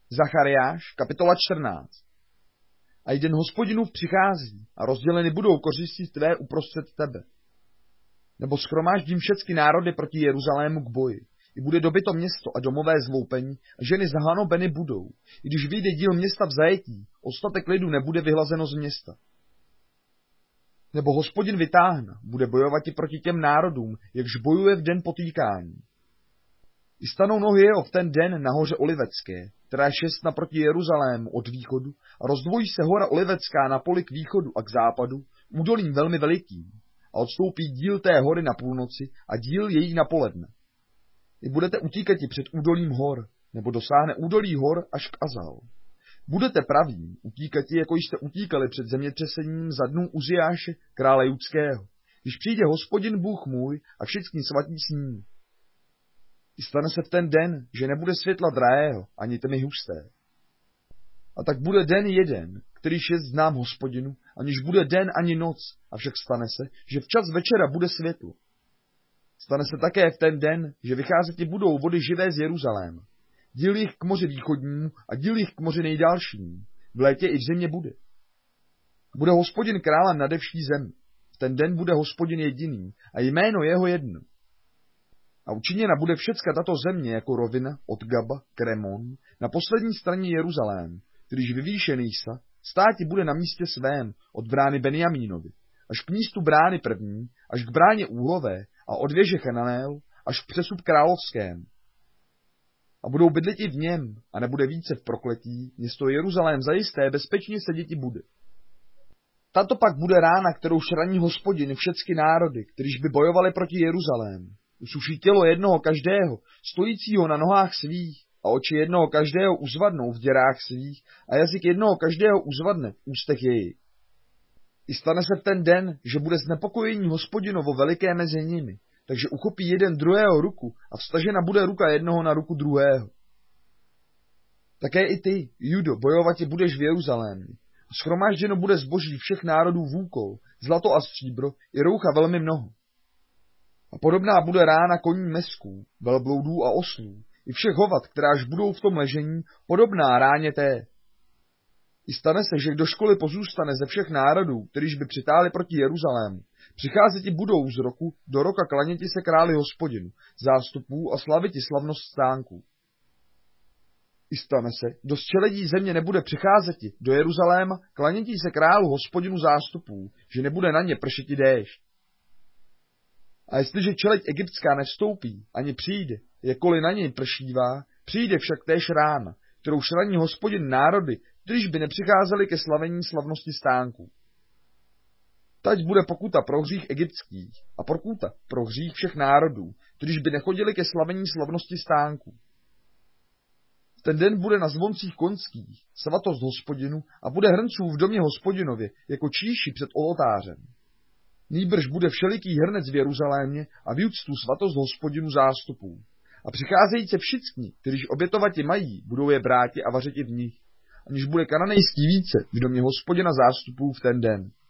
Zachariáš, kapitola 14. A den Hospodinův přichází a rozděleny budou kořisti tvé uprostřed tebe. Nebo shromáždím všechny národy proti Jeruzalému k boji. I bude dobyto město a domové zloupení a ženy zahanobeny budou. I když vyjde díl města v zajetí, ostatek lidu nebude vyhlazeno z města. Nebo Hospodin vytáhne, bude bojovat i proti těm národům, jakž bojuje v den potýkání. I stanou nohy jeho v ten den na hoře Olivecké, která je 6 naproti Jeruzalému od východu, a rozdvojí se hora Olivecká na poli k východu a k západu, údolím velmi velikým, a odstoupí díl té hory na půlnoci a díl její na poledne. I budete utíkati před údolím hor, nebo dosáhne údolí hor až k Azal. Budete pravým utíkati, jako jste utíkali před zemětřesením za dnů Uziáše, krále judského, když přijde Hospodin Bůh můj a všichni svatí s ním. I stane se v ten den, že nebude světla drahého, ani tmy husté. A tak bude den jeden, který šest znám Hospodinu, aniž bude den ani noc, avšak stane se, že včas večera bude světlo. Stane se také v ten den, že vycházeti budou vody živé z Jeruzaléma. Díl jich k moři východnímu a díl jich k moři nejdálšímu. V létě i v zimě bude. Bude Hospodin králem nade vší zemi. V ten den bude Hospodin jediný a jméno jeho jedno. A učiněna bude všecka tato země jako rovina od Gaba k Remon na poslední straně Jeruzalém, kterýž vyvýšený sa, státi bude na místě svém od brány Benjamínovi, až k místu brány první, až k bráně úhlové a od věže Chananel, až k přesup královském. A budou bydlet i v něm, a nebude více v prokletí, město Jeruzalém zajisté bezpečně seděti bude. Tato pak bude rána, kterou šraní Hospodin všecky národy, kterýž by bojovali proti Jeruzalému. Usuší tělo jednoho každého, stojícího na nohách svých, a oči jednoho každého uzvadnou v děrách svých, a jazyk jednoho každého uzvadne v ústech jejich. I stane se v ten den, že bude znepokojení Hospodinovo veliké mezi nimi, takže uchopí jeden druhého ruku a vstažena bude ruka jednoho na ruku druhého. Také i ty, Judo, bojovati budeš v Jeruzalémě. Shromážděno bude zboží všech národů vůkol, zlato a stříbro, i roucha velmi mnoho. A podobná bude rána koní mesků, velbloudů a oslů, i všech hovat, kteráž budou v tom ležení, podobná ráně té. I stane se, že kdo školy pozůstane ze všech národů, kterýž by přitáli proti Jeruzalému, přicházeti budou z roku do roka klaněti se králi Hospodinu, zástupů a slaviti slavnost stánků. I stane se, kdo z čeledí země nebude přicházeti do Jeruzaléma, klaněti se králu Hospodinu zástupů, že nebude na ně pršeti déšť. A jestliže čeleď egyptská nevstoupí, ani přijde, jakkoliv na něj pršívá, přijde však též rána, kterou šraní Hospodin národy, když by nepřicházeli ke slavení slavnosti stánků. Tať bude pokuta pro hřích egyptských a pokuta pro hřích všech národů, když by nechodili ke slavení slavnosti stánků. V ten den bude na zvoncích konských svatost Hospodinu a bude hrnců v domě Hospodinově jako číši před oltářem. Nýbrž bude všeliký hrnec v Jeruzalémě a v Judsku svatost Hospodinu zástupů. A přicházejíce všichni, kteříž obětovati mají, budou je bráti a vařiti v nich, aniž bude kananejský více v domě Hospodina zástupů v ten den.